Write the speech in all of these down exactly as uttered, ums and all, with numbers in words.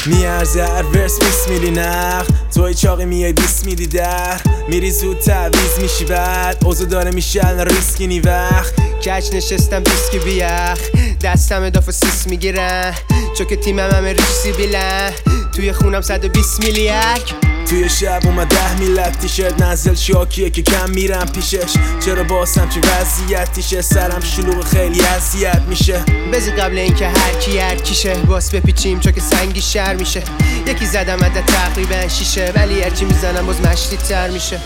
میارزه هر ورس بیس میلی نخ توی چاقی میای بیس میدی در میری زود تعویز میشی بعد اوزو داره میشه الان ریسکی نی وقت کج نشستم بیسکی بیخ دستم اداف سیس میگیرن چون که تیمم همه ریشی بیلن توی خونم صد و بیست میلیک توی شب اومد ده میلک تیشرت نزل شاکیه که کم میرم پیشش چرا باسم چه وضعیتیشه سرم شلوغ خیلی اذیت میشه بذار قبل اینکه هر کی هر کیشه باس بپیچیم چون که سنگی شر میشه یکی زدم عدد تقریبا شیشه ولی هرچی میزنم باز مشتی تر میشه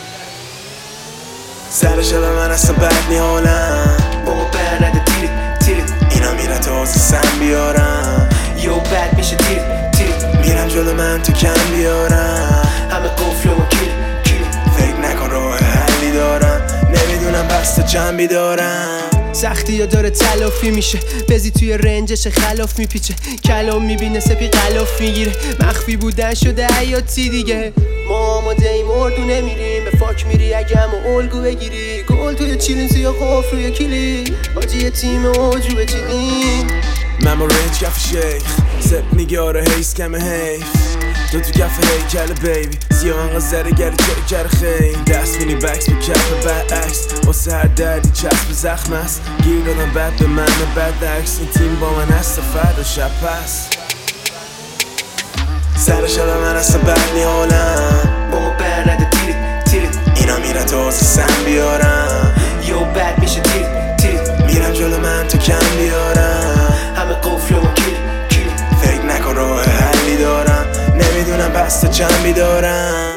سر شب من اصلا بد نی حالم بابا برنده تیری تیری اینا میرن تا حوض سم بیارم یو بد میشه تیری تیری میرم جلو من تو کم بیارم همه قفل و کیلی کیلی فکر نکن راه حلی دارم نمیدونم بسته جنبی دارم سختی یا داره تلافی میشه بزی توی رنجش خلاف میپیچه کلام میبینه سپی غلاف میگیره مخفی بودن شده حیاتی دیگه ما آماده ایم اردو نمیریم به فاک میری اگه همه الگو بگیری گل توی چیلینزی یا قفل روی کلی آجی تیم اوجو بچیدیم من رنج کف شیخ سپ میگه آره هیس کمه حیف تو تو کف هیکل بیبی سیاه انقدر زره گره چه کره خیلی دست مینی بکس به کف برعکس واسه هر دردی چسب زخم است گیر دادم بد به من بد عکس این تیم با من هست فردا شب پس سر شب من اصلا بد نی حالم بابا برنده تیری تیری اینا میرن تا حوض سم بیارم یو بد میشه تیری تیری میرم جلو من تو کم بیارم همه قفل و کیلی کیلی فکر نکن راه حلی دارم نمیدونم بسته جنبی دارم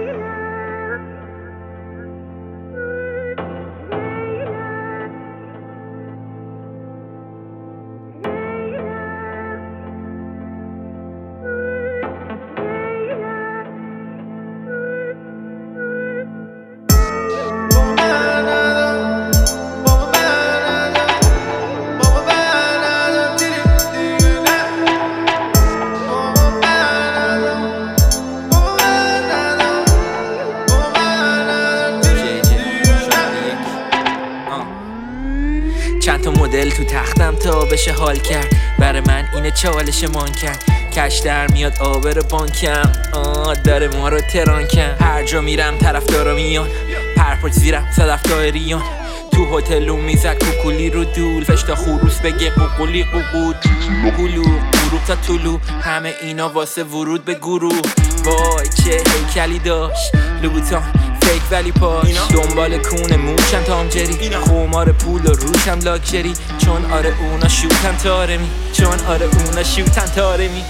چند تا مدل تو تختم تا بشه حال کرد برای من اینه چالش مان کرد کش در میاد آبر بانکم آه داره ما رو تران کن هر جا میرم طرفدارا میان پرپاچ زیرم صدف دایریان تو هتلو میزد کوکولی رو دول فشتا خروس بگه قوقولی قوقود قولو غروب تا طلوع همه اینا واسه ورود به گروه وای چه هیکلی داشت لوبوتان فیک ولی پاش دنبال کونه موشم تام جری خمار پول و روشم لاکچری چون آره اونا شوتن تارمی چون آره اونا شوتن تارمی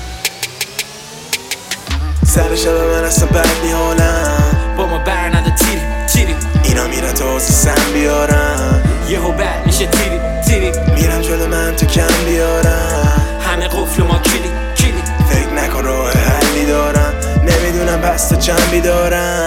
سر شب من اصلا بد نی حالم با ما برنده تیری تیری اینا میرن تا حوض سم بیارم یهو بد میشه تیری تیری میرم جلو من تو کم بیارم همه قفل ما کلی کلی فکر نکن راه حلی دارم نمیدونم بسته جنبی دارم